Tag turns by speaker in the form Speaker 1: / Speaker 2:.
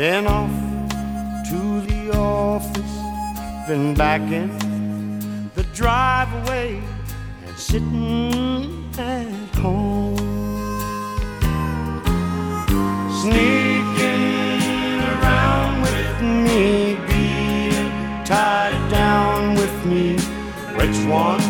Speaker 1: then off to the office, then back in the driveway and sitting at home. Sneaking around with me, being tied down with me. Which one